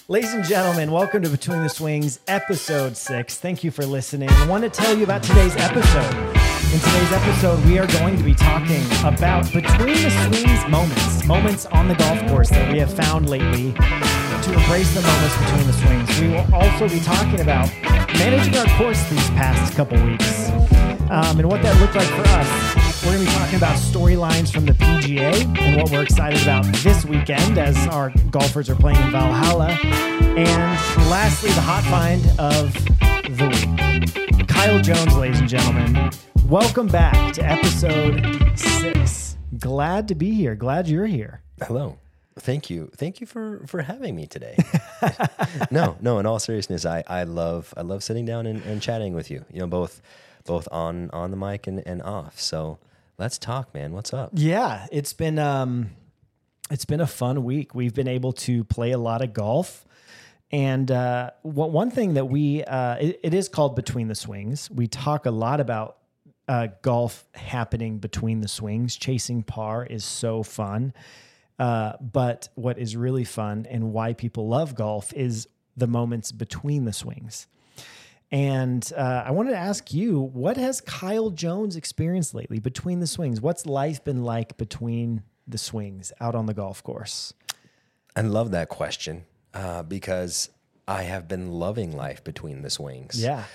Ladies and gentlemen, welcome to Between the Swings, episode 6. Thank you for listening. I want to tell you about today's episode. In today's episode, we are going to be talking about between the swings moments on the golf course that we have found lately to embrace the moments between the swings. We will also be talking about managing our course these past couple weeks and what that looked like for us. We're going to be talking about storylines from the PGA and what we're excited about this weekend as our golfers are playing in Valhalla. And lastly, the hot find of the week. Kyle Jones, ladies and gentlemen. Welcome back to episode 6. Glad to be here. Glad you're here. Hello. Thank you. Thank you for having me today. No, in all seriousness, I love sitting down and chatting with you, both on the mic and off. So let's talk, man. What's up? Yeah, it's been a fun week. We've been able to play a lot of golf. And one thing that it is called Between the Swings. We talk a lot about golf happening between the swings. Chasing par is so fun. But what is really fun and why people love golf is the moments between the swings. And I wanted to ask you, what has Kyle Jones experienced lately between the swings? What's life been like between the swings out on the golf course? I love that question because I have been loving life between the swings. Yeah.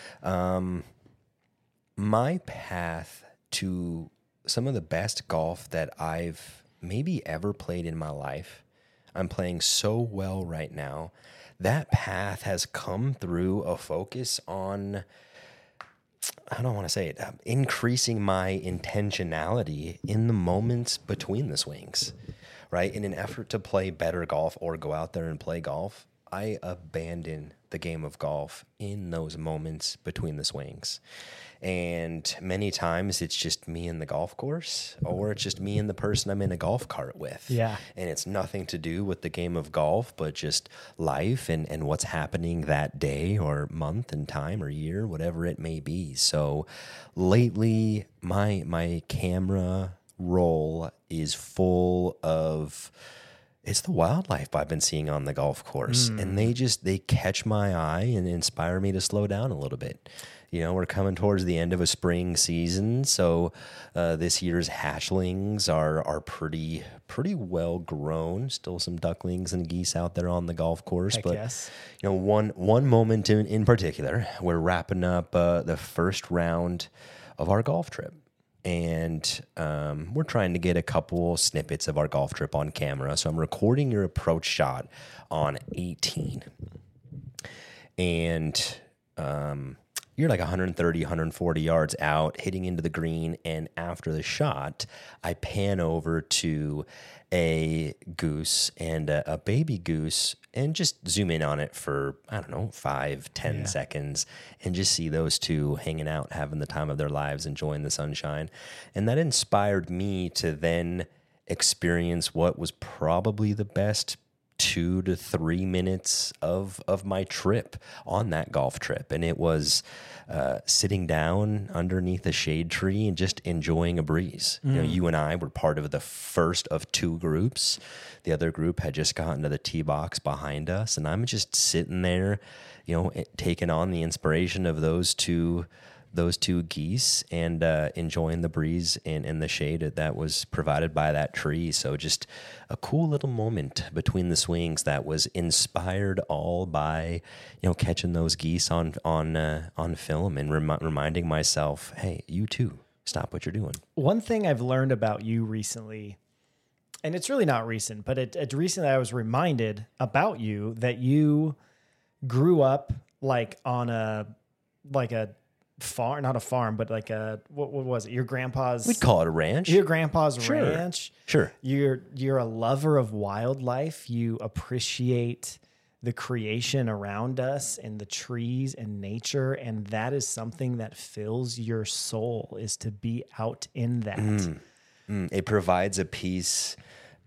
My path to some of the best golf that I've maybe ever played in my life, I'm playing so well right now. That path has come through a focus on, I don't want to say it, increasing my intentionality in the moments between the swings, right? In an effort to play better golf or go out there and play golf, I abandon the game of golf in those moments between the swings. And many times it's just me and the golf course, or it's just me and the person I'm in a golf cart with. Yeah. And it's nothing to do with the game of golf, but just life and what's happening that day or month and time or year, whatever it may be. So lately, my camera roll is full of... it's the wildlife I've been seeing on the golf course. And they catch my eye and inspire me to slow down a little bit. We're coming towards the end of a spring season, so this year's hatchlings are pretty well grown. Still some ducklings and geese out there on the golf course. Heck but yes. One moment in particular, we're wrapping up the first round of our golf trip. And we're trying to get a couple snippets of our golf trip on camera. So I'm recording your approach shot on 18. And you're like 130, 140 yards out, hitting into the green. And after the shot, I pan over to a goose and a baby goose and just zoom in on it for, 5-10 seconds and just see those two hanging out, having the time of their lives, enjoying the sunshine. And that inspired me to then experience what was probably the best 2 to 3 minutes of my trip on that golf trip. And it was sitting down underneath a shade tree and just enjoying a breeze. You and I were part of the first of 2 groups. The other group had just gotten to the tee box behind us, and I'm just sitting there, taking on the inspiration of those two geese and enjoying the breeze and the shade that was provided by that tree. So just a cool little moment between the swings that was inspired all by, catching those geese on film and reminding myself, hey, you too, stop what you're doing. One thing I've learned about you recently, and it's really not recent, but it's recently I was reminded about you that you grew up on a farm, not a farm, but what was it? Your grandpa's... We'd call it a ranch. Your grandpa's ranch. Sure. You're a lover of wildlife. You appreciate the creation around us and the trees and nature. And that is something that fills your soul, is to be out in that. It provides a peace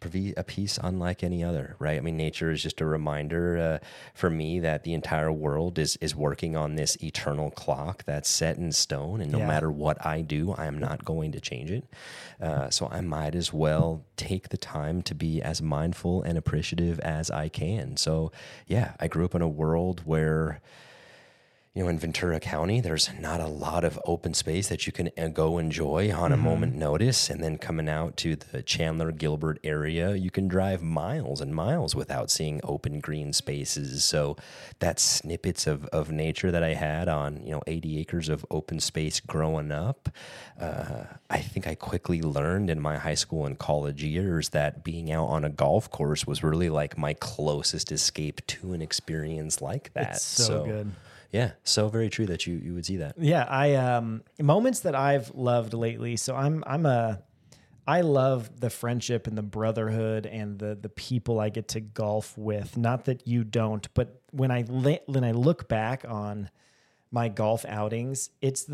a piece unlike any other, right? I mean, nature is just a reminder for me that the entire world is working on this eternal clock that's set in stone, and no matter what I do, I am not going to change it. So I might as well take the time to be as mindful and appreciative as I can. So yeah, I grew up in a world where, you know, in Ventura County, there's not a lot of open space that you can go enjoy on a moment notice. And then coming out to the Chandler Gilbert area, you can drive miles and miles without seeing open green spaces. So that's snippets of nature that I had on, 80 acres of open space growing up. I think I quickly learned in my high school and college years that being out on a golf course was really like my closest escape to an experience like that. It's so good. Yeah, so very true that you would see that. Yeah, I moments that I've loved lately. So I love the friendship and the brotherhood and the people I get to golf with. Not that you don't, but when I look back on my golf outings, it's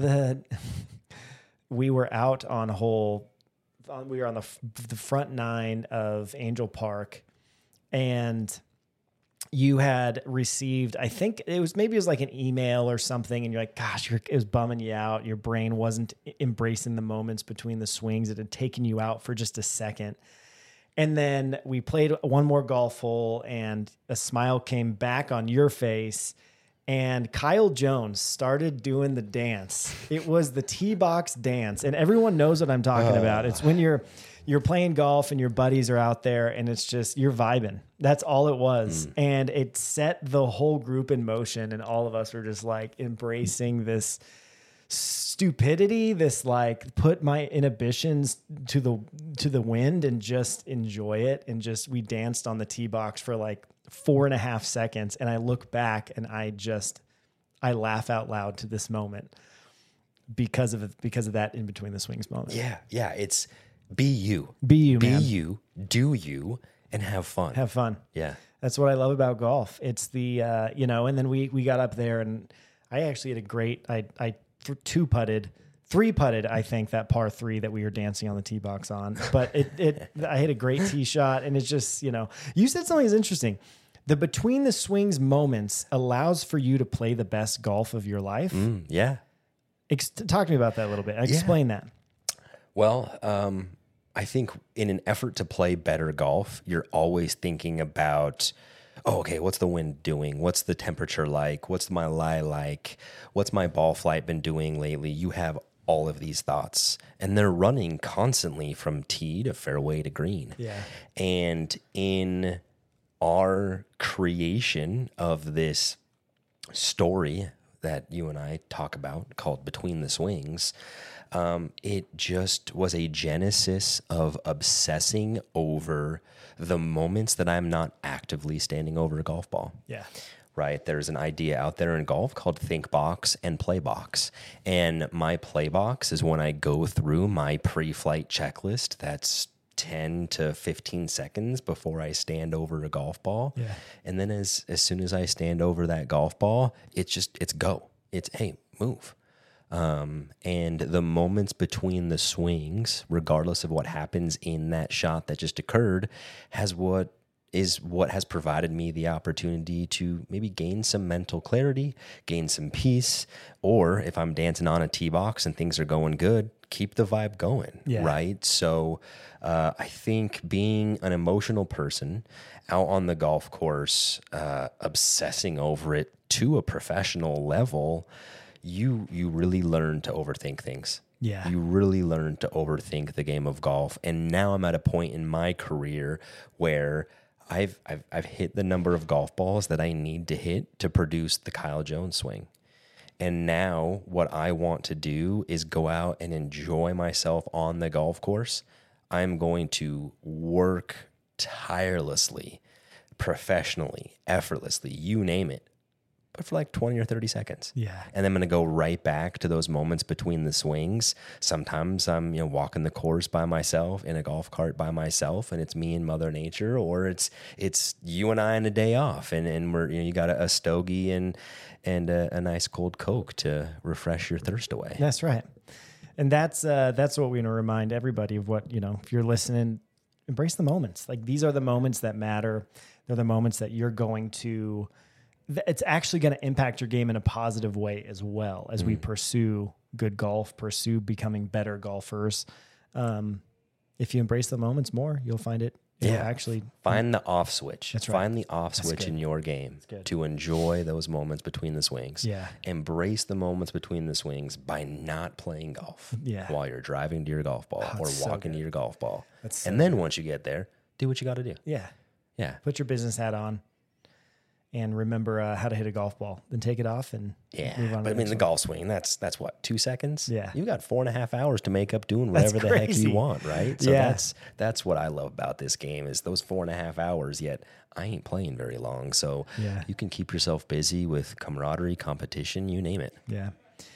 we were out on we were on the front nine of Angel Park, and you had received, I think it was like an email or something, and you're like, gosh, it was bumming you out. Your brain wasn't embracing the moments between the swings. It had taken you out for just a second. And then we played one more golf hole, and a smile came back on your face, and Kyle Jones started doing the dance. It was the tee box dance, and everyone knows what I'm talking about. It's when you're playing golf and your buddies are out there and it's just, you're vibing. That's all it was. And it set the whole group in motion, and all of us were just like embracing this stupidity, this like put my inhibitions to the wind and just enjoy it. And just, we danced on the tee box for like 4.5 seconds. And I look back and I laugh out loud to this moment because of that in between the swings moment. Yeah. Yeah. It's, be you, man. Do you, and have fun. Yeah. That's what I love about golf. It's the, and then we got up there, and I actually had a great, I three putted, I think, that par 3 that we were dancing on the tee box on, but I hit a great tee shot, and it's just, you said something that's interesting. The between the swings moments allows for you to play the best golf of your life. Yeah. Talk to me about that a little bit. Explain that. Well, I think in an effort to play better golf, you're always thinking about, okay, what's the wind doing? What's the temperature like? What's my lie like? What's my ball flight been doing lately? You have all of these thoughts, and they're running constantly from tee to fairway to green. Yeah. And in our creation of this story that you and I talk about called Between the Swings, it just was a genesis of obsessing over the moments that I'm not actively standing over a golf ball. Yeah. Right. There's an idea out there in golf called think box and play box. And my play box is when I go through my pre-flight checklist. That's 10 to 15 seconds before I stand over a golf ball. Yeah. And then as soon as I stand over that golf ball, it's go. It's, hey, move. And the moments between the swings, regardless of what happens in that shot that just occurred, has what has provided me the opportunity to maybe gain some mental clarity, gain some peace, or if I'm dancing on a tee box and things are going good, keep the vibe going, right? So I think being an emotional person out on the golf course, obsessing over it to a professional level, you really learn to overthink things. Yeah. You really learn to overthink the game of golf. And now I'm at a point in my career where I've hit the number of golf balls that I need to hit to produce the Kyle Jones swing. And now what I want to do is go out and enjoy myself on the golf course. I'm going to work tirelessly, professionally, effortlessly, you name it, but for like 20 or 30 seconds. Yeah. And then I'm going to go right back to those moments between the swings. Sometimes I'm, walking the course by myself in a golf cart by myself, and it's me and Mother Nature, or it's you and I on a day off, and we're, you got a stogie and a nice cold Coke to refresh your thirst away. That's right. And that's what we want to remind everybody of. What, if you're listening, embrace the moments. Like these are the moments that matter. They're the moments that you're going to, it's actually going to impact your game in a positive way as well as we pursue good golf, pursue becoming better golfers. If you embrace the moments more, you'll find it. Actually find the off switch. That's right. Find the off switch in your game to enjoy those moments between the swings. Yeah. Embrace the moments between the swings by not playing golf while you're driving to your golf ball or walking to your golf ball. And then once you get there, do what you got to do. Yeah. Yeah. Put your business hat on and remember how to hit a golf ball. Then take it off and move on. But I mean, the golf swing, that's what, 2 seconds? Yeah. You've got 4.5 hours to make up doing whatever the heck you want, right? So that's what I love about this game is those 4.5 hours, yet I ain't playing very long. So you can keep yourself busy with camaraderie, competition, you name it. Yeah.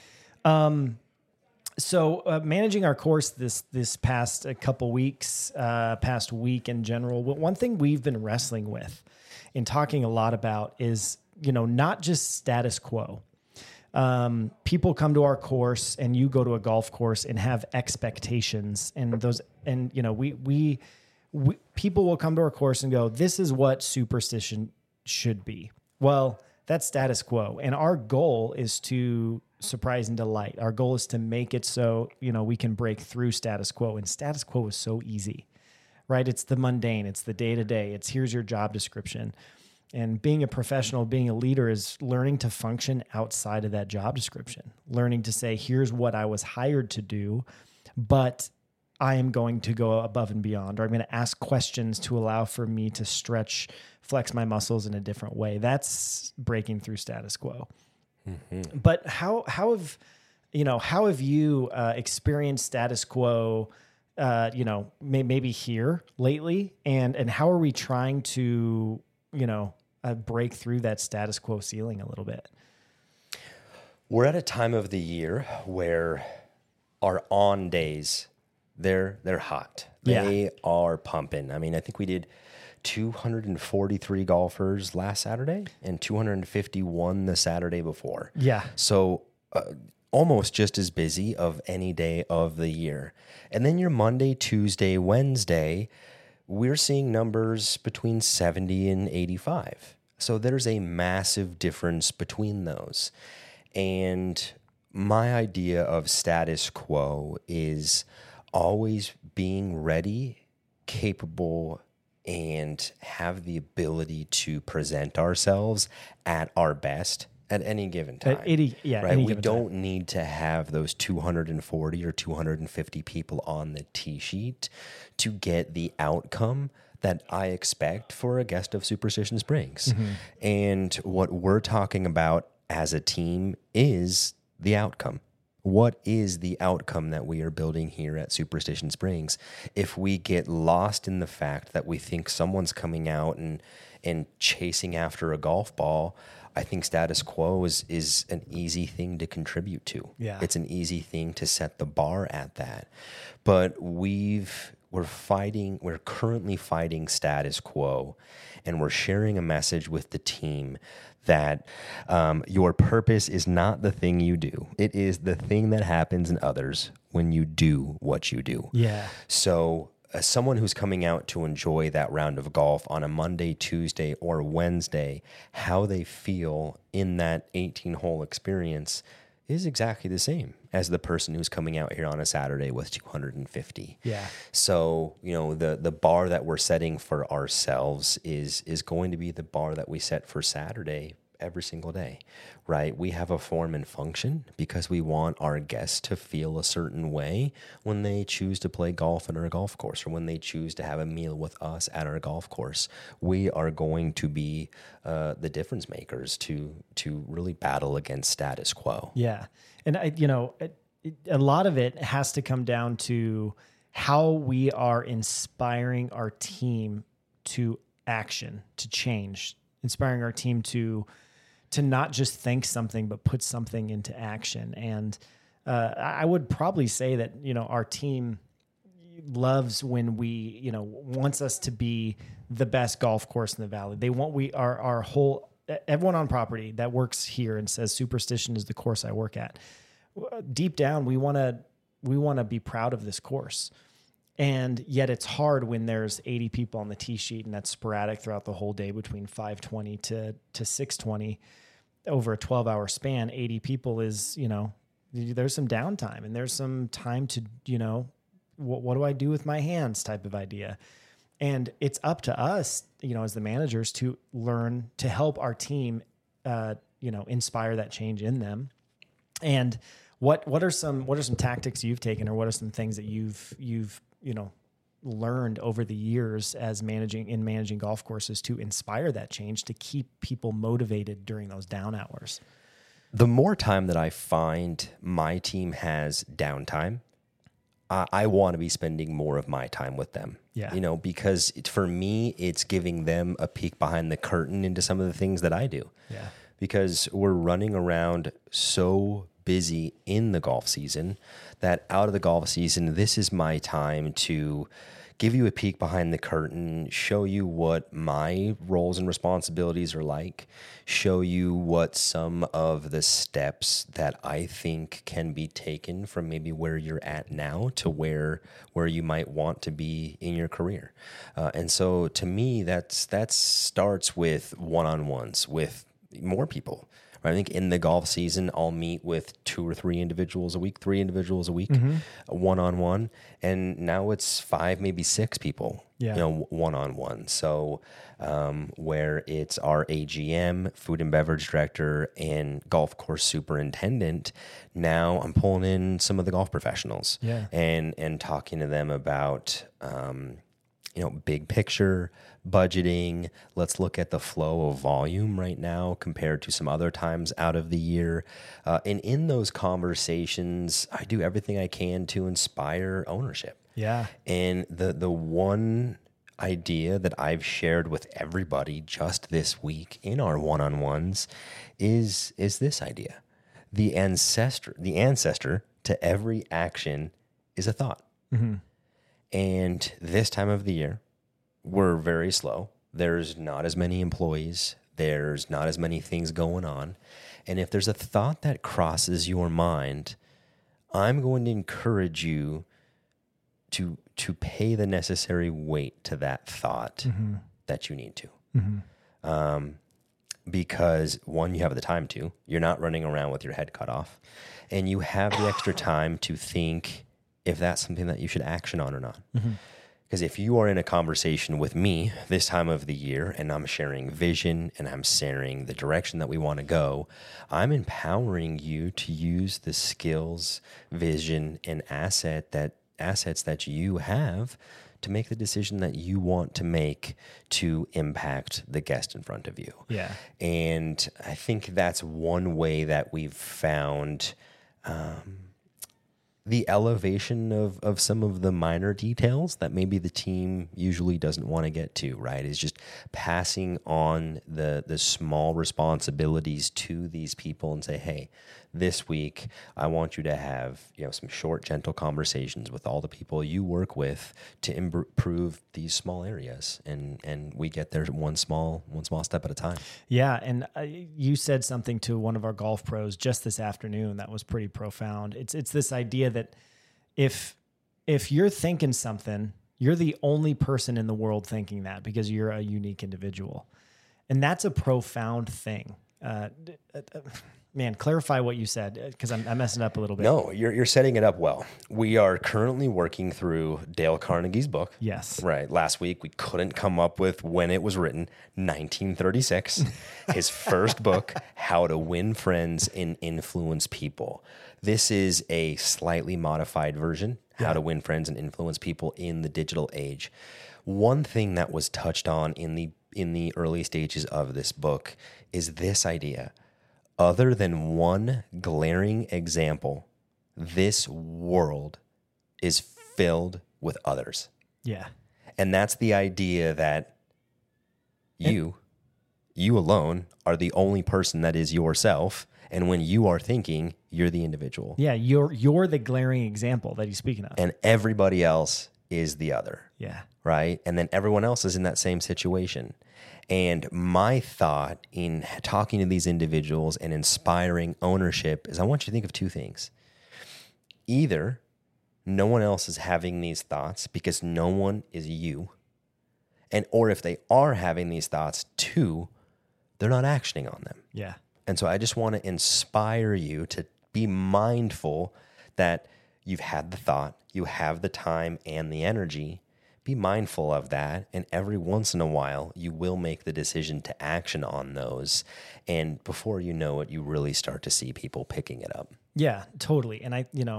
So managing our course this past couple weeks, past week in general, one thing we've been wrestling with and talking a lot about is, not just status quo. People come to our course and you go to a golf course and have expectations we people will come to our course and go, this is what Superstition should be. Well, that's status quo. And our goal is to surprise and delight. Our goal is to make it so, we can break through status quo, and status quo is so easy. Right? It's the mundane. It's the day-to-day. It's here's your job description. And being a professional, being a leader is learning to function outside of that job description, learning to say, here's what I was hired to do, but I am going to go above and beyond, or I'm going to ask questions to allow for me to flex my muscles in a different way. That's breaking through status quo. Mm-hmm. But how have you experienced status quo maybe here lately, and how are we trying to, break through that status quo ceiling a little bit? We're at a time of the year where our on days, they're hot. They are pumping. I mean, I think we did 243 golfers last Saturday and 251 the Saturday before. Yeah. So, almost just as busy of any day of the year. And then your Monday, Tuesday, Wednesday, we're seeing numbers between 70 and 85. So there's a massive difference between those. And my idea of status quo is always being ready, capable, and have the ability to present ourselves at our best at any given time. Right? We don't need to have those 240 or 250 people on the tee sheet to get the outcome that I expect for a guest of Superstition Springs. Mm-hmm. And what we're talking about as a team is the outcome. What is the outcome that we are building here at Superstition Springs? If we get lost in the fact that we think someone's coming out and chasing after a golf ball, I think status quo is an easy thing to contribute to. Yeah. It's an easy thing to set the bar at that. But we're currently fighting status quo, and we're sharing a message with the team that your purpose is not the thing you do. It is the thing that happens in others when you do what you do. Yeah. So as someone who's coming out to enjoy that round of golf on a Monday, Tuesday, or Wednesday, how they feel in that 18-hole experience is exactly the same as the person who's coming out here on a Saturday with 250. Yeah. So, the bar that we're setting for ourselves is going to be the bar that we set for Saturday every single day, right? We have a form and function because we want our guests to feel a certain way when they choose to play golf in our golf course or when they choose to have a meal with us at our golf course. We are going to be the difference makers to really battle against status quo. Yeah. And a lot of it has to come down to how we are inspiring our team to action, to change, inspiring our team to not just think something, but put something into action. And I would probably say that, our team loves when we, wants us to be the best golf course in the valley. They want, everyone on property that works here and says Superstition is the course I work at. Deep down, we want to be proud of this course. And yet it's hard when there's 80 people on the tee sheet and that's sporadic throughout the whole day between 5:20 to 6:20 over a 12-hour span. 80 people is, there's some downtime and there's some time to, what do I do with my hands type of idea. And it's up to us, as the managers to learn to help our team, inspire that change in them. And what are some tactics you've taken, or what are some things that you've learned over the years as managing golf courses to inspire that change, to keep people motivated during those down hours? The more time that I find my team has downtime, I want to be spending more of my time with them. Yeah. Because for me, it's giving them a peek behind the curtain into some of the things that I do. Yeah. Because we're running around so busy in the golf season that out of the golf season, this is my time to give you a peek behind the curtain, show you what my roles and responsibilities are like, show you what some of the steps that I think can be taken from maybe where you're at now to where you might want to be in your career. And so to me, that starts with one-on-ones with more people. I think in the golf season, I'll meet with 2 or 3 individuals a week, 3 individuals a week, one-on-one. And now it's 5, maybe 6 people, one-on-one. So where it's our AGM, food and beverage director, and golf course superintendent, now I'm pulling in some of the golf professionals and talking to them about, big picture, budgeting. Let's look at the flow of volume right now compared to some other times out of the year. And in those conversations, I do everything I can to inspire ownership. Yeah. And the one idea that I've shared with everybody just this week in our one-on-ones is this idea. The ancestor to every action is a thought. Mm-hmm. And this time of the year, we're very slow. There's not as many employees. There's not as many things going on. And if there's a thought that crosses your mind, I'm going to encourage you to pay the necessary weight to that thought that you need to. Mm-hmm. Because one, you have the time to. You're not running around with your head cut off. And you have the extra time to think if that's something that you should action on or not. Because if you are in a conversation with me this time of the year and I'm sharing vision and I'm sharing the direction that we want to go, I'm empowering you to use the skills, vision, and assets that you have to make the decision that you want to make to impact the guest in front of you. Yeah. And I think that's one way that we've found the elevation of some of the minor details that maybe the team usually doesn't want to get to, right? Is just passing on the small responsibilities to these people and say, hey, this week I want you to have some short, gentle conversations with all the people you work with to improve these small areas, and we get there one small step at a time. Yeah, and you said something to one of our golf pros just this afternoon that was pretty profound. It's this idea that if you're thinking something, you're the only person in the world thinking that because you're a unique individual, and that's a profound thing. Man, clarify what you said because I'm messing up a little bit. No, you're setting it up well. We are currently working through Dale Carnegie's book. Yes. Right. Last week, we couldn't come up with when it was written, 1936. His first book, How to Win Friends and Influence People. This is a slightly modified version, How to Win Friends and Influence People in the Digital Age. One thing that was touched on in the early stages of this book is this idea. Other than one glaring example, this world is filled with others. Yeah. And that's the idea that you alone are the only person that is yourself. And when you are thinking, you're the individual. Yeah, you're the glaring example that he's speaking of. And everybody else is the other. Yeah. Right? And then everyone else is in that same situation. And my thought in talking to these individuals and inspiring ownership is I want you to think of 2 things. Either No one else is having these thoughts because no one is you. And or if they are having these thoughts too, they're not actioning on them. Yeah. And so I just want to inspire you to be mindful that you've had the thought, you have the time and the energy. Be mindful of that. And every once in a while, you will make the decision to action on those. And before you know it, you really start to see people picking it up. Yeah, totally. And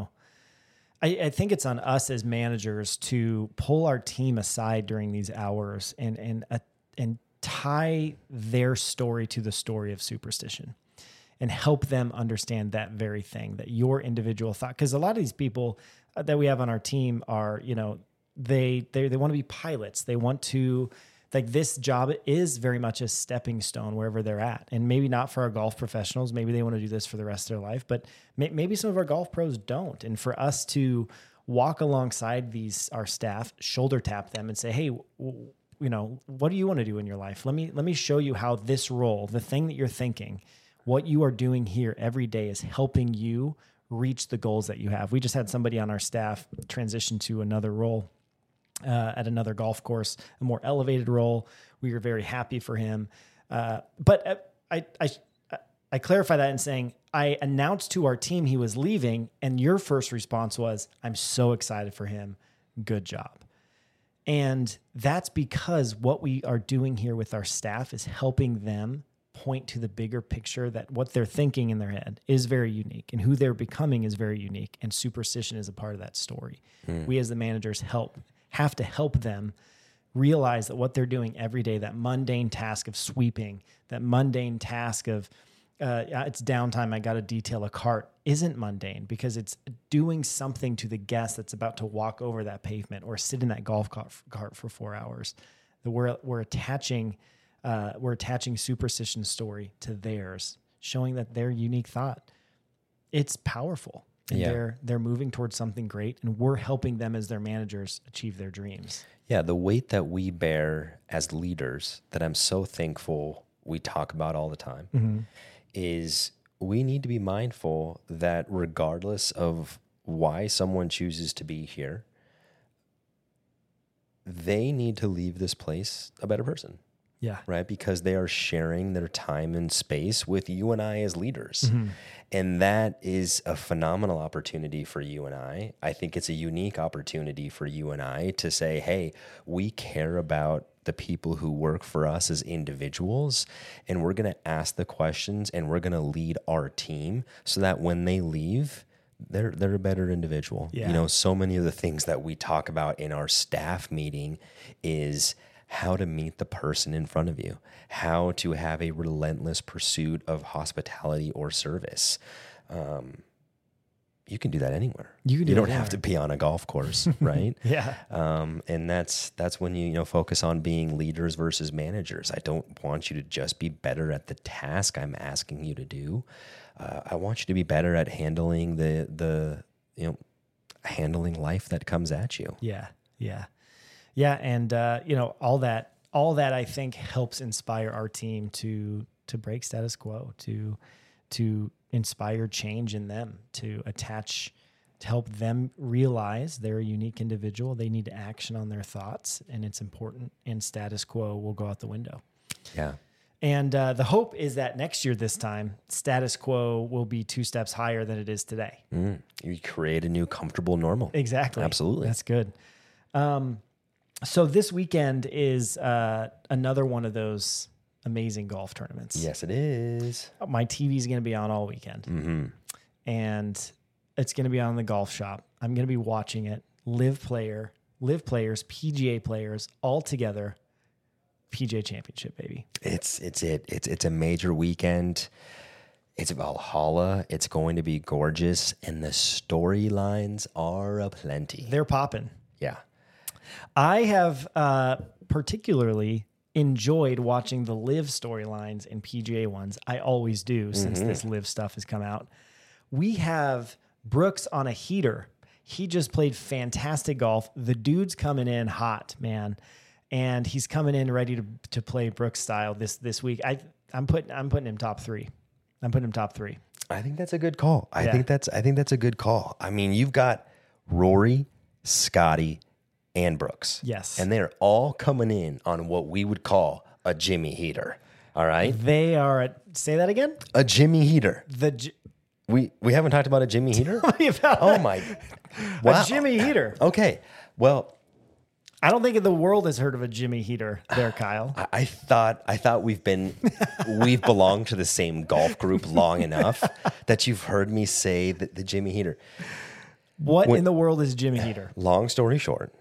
I think it's on us as managers to pull our team aside during these hours and tie their story to the story of superstition and help them understand that very thing, that your individual thought. Because a lot of these people that we have on our team are, they want to be pilots. They want to, like, this job is very much a stepping stone wherever they're at. And maybe not for our golf professionals. Maybe they want to do this for the rest of their life, but maybe some of our golf pros don't. And for us to walk alongside our staff, shoulder tap them and say, hey, what do you want to do in your life? Let me show you how this role, the thing that you're thinking, what you are doing here every day is helping you reach the goals that you have. We just had somebody on our staff transition to another role at another golf course, a more elevated role. We were very happy for him. But I clarify that in saying, I announced to our team he was leaving, and your first response was, I'm so excited for him. Good job. And that's because what we are doing here with our staff is helping them point to the bigger picture, that what they're thinking in their head is very unique and who they're becoming is very unique. And superstition is a part of that story. We as the managers have to help them realize that what they're doing every day, that mundane task of sweeping, that mundane task of it's downtime, I got to detail a cart, isn't mundane, because it's doing something to the guest that's about to walk over that pavement or sit in that golf cart for 4 hours. That we're attaching superstition story to theirs, showing that their unique thought, it's powerful. And they're moving towards something great, and we're helping them as their managers achieve their dreams. Yeah, the weight that we bear as leaders that I'm so thankful we talk about all the time is we need to be mindful that regardless of why someone chooses to be here, they need to leave this place a better person. Yeah. Right? Because they are sharing their time and space with you and I as leaders. And that is a phenomenal opportunity for you and I. I think it's a unique opportunity for you and I to say, hey, we care about the people who work for us as individuals, and we're going to ask the questions and we're going to lead our team so that when they leave, they're a better individual. Yeah. So many of the things that we talk about in our staff meeting is how to meet the person in front of you, how to have a relentless pursuit of hospitality or service. You can do that anywhere. You don't have to be on a golf course, right? Yeah. And that's when you focus on being leaders versus managers. I don't want you to just be better at the task I'm asking you to do. I want you to be better at handling handling life that comes at you. Yeah. Yeah. Yeah. And, all that I think helps inspire our team to break status quo, to inspire change in them, to help them realize they're a unique individual. They need to action on their thoughts, and it's important, and status quo will go out the window. Yeah. And the hope is that next year, this time, status quo will be 2 steps higher than it is today. You create a new comfortable normal. Exactly. Absolutely. That's good. So this weekend is another one of those amazing golf tournaments. Yes, it is. My TV is going to be on all weekend. And it's going to be on the golf shop. I'm going to be watching it. Live players, PGA players, all together. PGA Championship, baby. It's a major weekend. It's Valhalla. It's going to be gorgeous, and the storylines are aplenty. They're popping. Yeah. I have particularly enjoyed watching the Live storylines and PGA ones. I always do since this Live stuff has come out. We have Brooks on a heater. He just played fantastic golf. The dude's coming in hot, man. And he's coming in ready to play Brooks style this week. I'm putting him top 3. I'm putting him top 3. I think that's a good call. I think that's a good call. I mean, you've got Rory, Scotty, and Brooks. Yes. And they're all coming in on what we would call a Jimmy heater. All right? They are, say that again? A Jimmy heater. We haven't talked about a Jimmy heater? Oh my. Wow. A Jimmy heater. Okay. Well, I don't think the world has heard of a Jimmy heater there, Kyle. I thought we've belonged to the same golf group long enough that you've heard me say that the Jimmy heater. What in the world is Jimmy heater? Long story short,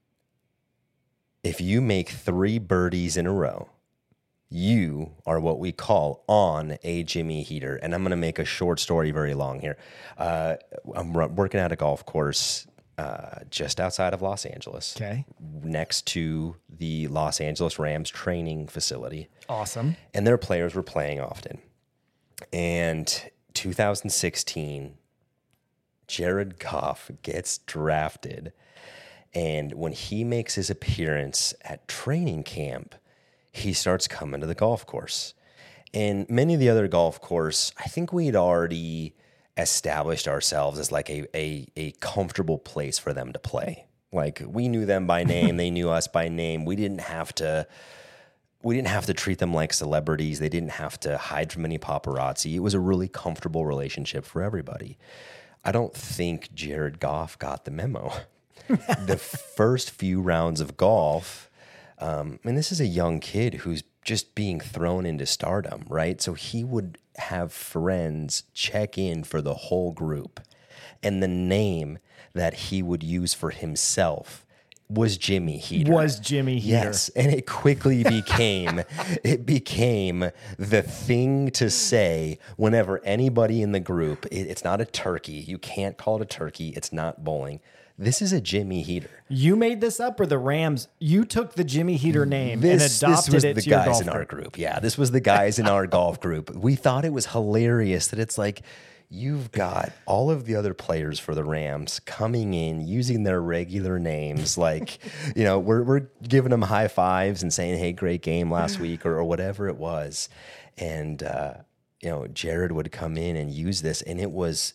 if you make 3 birdies in a row, you are what we call on a Jimmy heater. And I'm going to make a short story very long here. I'm working at a golf course just outside of Los Angeles. Okay. Next to the Los Angeles Rams training facility. Awesome. And their players were playing often. And 2016, Jared Goff gets drafted. And when he makes his appearance at training camp, he starts coming to the golf course. And many of the other golf course, I think we'd already established ourselves as like a comfortable place for them to play. Like we knew them by name, they knew us by name. We didn't have to treat them like celebrities. They didn't have to hide from any paparazzi. It was a really comfortable relationship for everybody. I don't think Jared Goff got the memo. The first few rounds of golf, and this is a young kid who's just being thrown into stardom, right? So he would have friends check in for the whole group. And the name that he would use for himself was Jimmy Heater. Yes, and it quickly became the thing to say whenever anybody in the group, it's not a turkey. You can't call it a turkey. It's not bowling. This is a Jimmy Heater. You made this up, or the Rams? You took the Jimmy Heater name and adopted it to your golf group. This was the guys in our group. Yeah, this was the guys in our golf group. We thought it was hilarious that it's like you've got all of the other players for the Rams coming in using their regular names. Like, you know, we're giving them high fives and saying, "Hey, great game last week," or whatever it was. And you know, Jared would come in and use this, and it was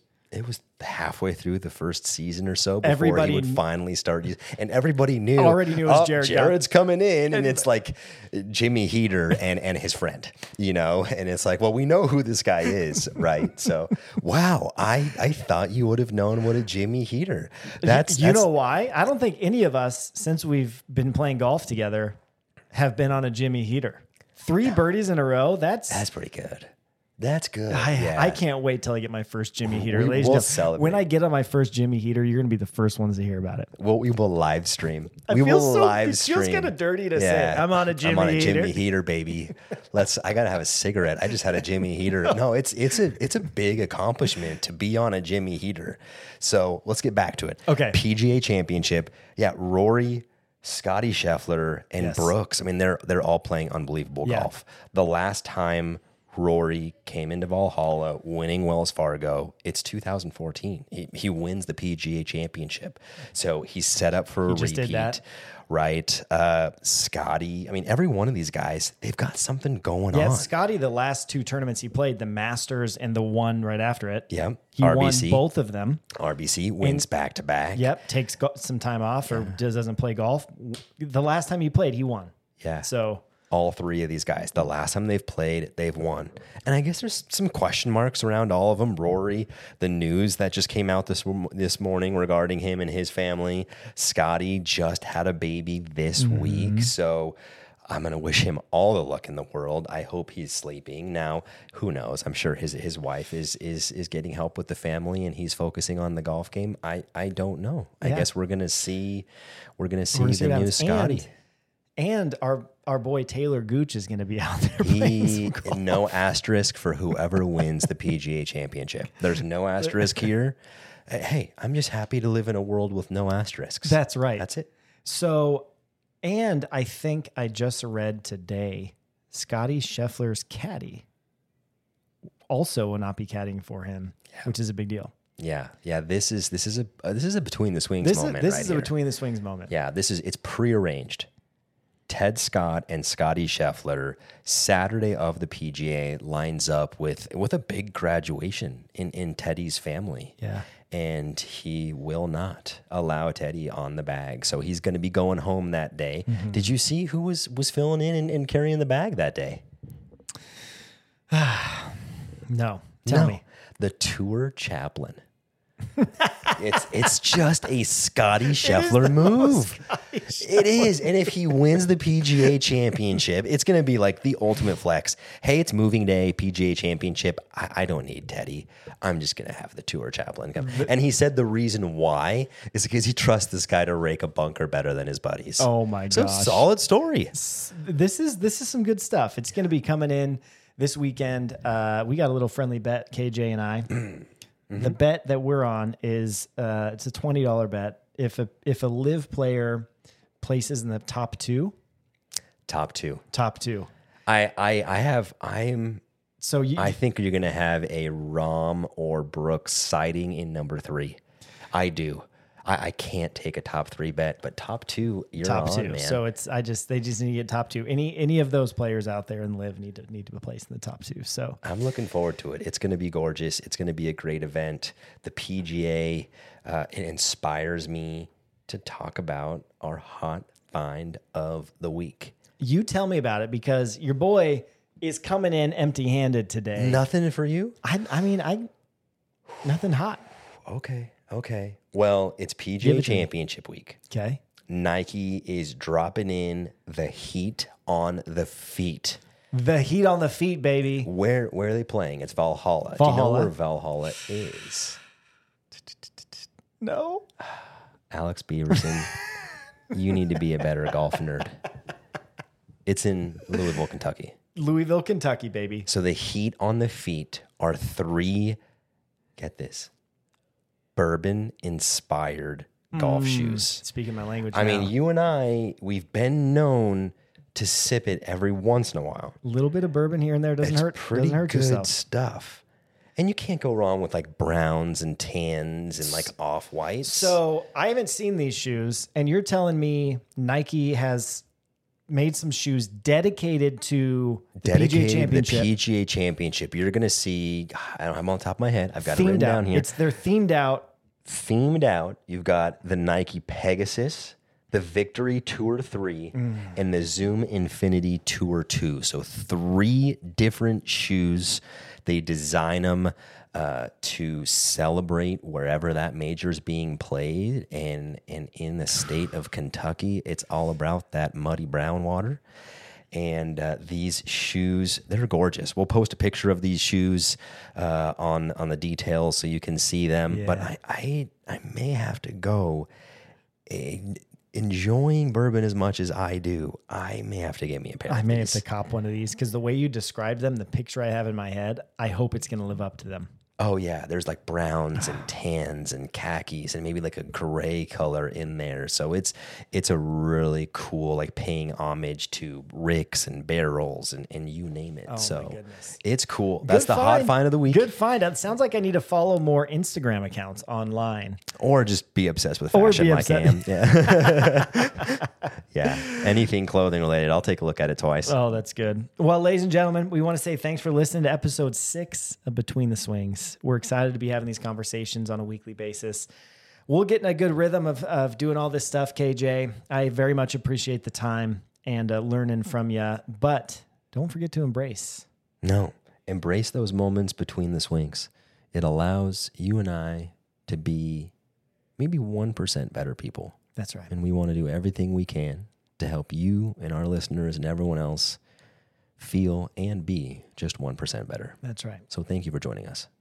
halfway through the first season or so before he would finally start using, and everybody already knew it was Jared. Jared's coming in, and it's like Jimmy Heater and his friend, you know, and it's like, well, we know who this guy is, right? So, wow, I thought you would have known what a Jimmy Heater. That's know why? I don't think any of us, since we've been playing golf together, have been on a Jimmy Heater. 3 birdies in a row. That's pretty good. That's good. I can't wait till I get my first Jimmy Heater. We'll celebrate. When I get on my first Jimmy Heater, you're going to be the first ones to hear about it. Well, we will live stream. It feels kind of dirty to say, I'm on a Jimmy Heater, baby. I got to have a cigarette. I just had a Jimmy Heater. No, it's a big accomplishment to be on a Jimmy Heater. So let's get back to it. Okay. PGA Championship. Yeah, Rory, Scotty Scheffler, and Brooks. I mean, they're all playing unbelievable golf. The last time Rory came into Valhalla winning Wells Fargo, it's 2014. He wins the PGA Championship. So he's set up for a repeat. Did that. Right. Scotty, I mean, every one of these guys, they've got something going on. Yeah, Scotty, the last 2 tournaments he played, the Masters and the one right after it. Yeah. He RBC. won both of them. RBC wins back-to-back. Yep, takes some time off or doesn't play golf. The last time he played, he won. Yeah. So all 3 of these guys, the last time they've played, they've won. And I guess there's some question marks around all of them. Rory, the news that just came out this morning regarding him and his family. Scotty just had a baby this week. So I'm going to wish him all the luck in the world. I hope he's sleeping. Now, who knows? I'm sure his wife is getting help with the family and he's focusing on the golf game. I don't know. I guess we're going to see the new Scotty. And our boy Taylor Gooch is going to be out there playing some golf. No asterisk for whoever wins the PGA Championship. There's no asterisk here. Hey, I'm just happy to live in a world with no asterisks. That's right. That's it. So, and I think I just read today, Scotty Scheffler's caddy also will not be caddying for him, which is a big deal. Yeah. This is a between the swings moment. This is a between the swings moment. Yeah. It's prearranged. Ted Scott and Scotty Scheffler, Saturday of the PGA, lines up with a big graduation in Teddy's family. Yeah. and he will not allow Teddy on the bag. So he's going to be going home that day. Did you see who was filling in and carrying the bag that day? No. Tell me. The tour chaplain. It's just a Scotty Scheffler move. It is. And if he wins the PGA championship, it's going to be like the ultimate flex. Hey, it's moving day, PGA championship. I don't need Teddy. I'm just going to have the tour chaplain come. And he said the reason why is because he trusts this guy to rake a bunker better than his buddies. Oh my So gosh. solid story. This is some good stuff. It's going to be coming in this weekend. We got a little friendly bet, KJ and I. The bet that we're on is it's a $20 bet. If a live player places in the top two. I think you're gonna have a Rahm or Brooks siding in number 3. I do. I can't take a top 3 bet, but top 2, you're top on, 2. man. So they just need to get top 2. Any of those players out there in live need to be placed in the top 2. So I'm looking forward to it. It's going to be gorgeous. It's going to be a great event. The PGA it inspires me to talk about our hot find of the week. you tell me about it, because your boy is coming in empty-handed today. Nothing for you? I mean, nothing hot. Okay. Well, it's PGA Championship week. Okay. Nike is dropping in the heat on the feet. The heat on the feet, baby. Where are they playing? It's Valhalla. Do you know where Valhalla is? No. Alex Beaverson, you need to be a better golf nerd. It's in Louisville, Kentucky. Louisville, Kentucky, baby. So the heat on the feet are 3, get this, bourbon-inspired golf shoes. Speaking my language I now. mean, you and we've been known to sip it every once in a while. A little bit of bourbon here and there doesn't hurt. Pretty Doesn't hurt good yourself. stuff. And you can't go wrong with like browns and tans and like off-whites. So I haven't seen these shoes, and you're telling me Nike has made some shoes dedicated to the PGA Championship. The PGA Championship. You're going to see, I'm on top of my head. I've got it Themed written out. down here. They're themed out. Themed out. You've got the Nike Pegasus, the Victory Tour 3, and the Zoom Infinity Tour 2. So 3 different shoes. They design them to celebrate wherever that major is being played. And in the state of Kentucky, it's all about that muddy brown water. And these shoes, they're gorgeous. We'll post a picture of these shoes on the details so you can see them. Yeah. But I may have to go. Enjoying bourbon as much as I do, I may have to get me a pair of these. I may have to cop one of these, because the way you described them, the picture I have in my head, I hope it's going to live up to them. Oh, yeah. There's like browns and tans and khakis and maybe like a gray color in there. So it's a really cool, like paying homage to ricks and barrels and you name it. Oh, so my goodness. it's cool. That's the hot find of the week. Good find. It sounds like I need to follow more Instagram accounts online. Or just be obsessed with fashion like I am. Yeah. Yeah. Anything clothing related, I'll take a look at it twice. Oh, that's good. Well, ladies and gentlemen, we want to say thanks for listening to episode 6 of Between the Swings. We're excited to be having these conversations on a weekly basis. We'll get in a good rhythm of doing all this stuff, KJ. I very much appreciate the time and learning from you, but don't forget to embrace. No. Embrace those moments between the swings. It allows you and I to be maybe 1% better people. That's right. And we want to do everything we can to help you and our listeners and everyone else feel and be just 1% better. That's right. So thank you for joining us.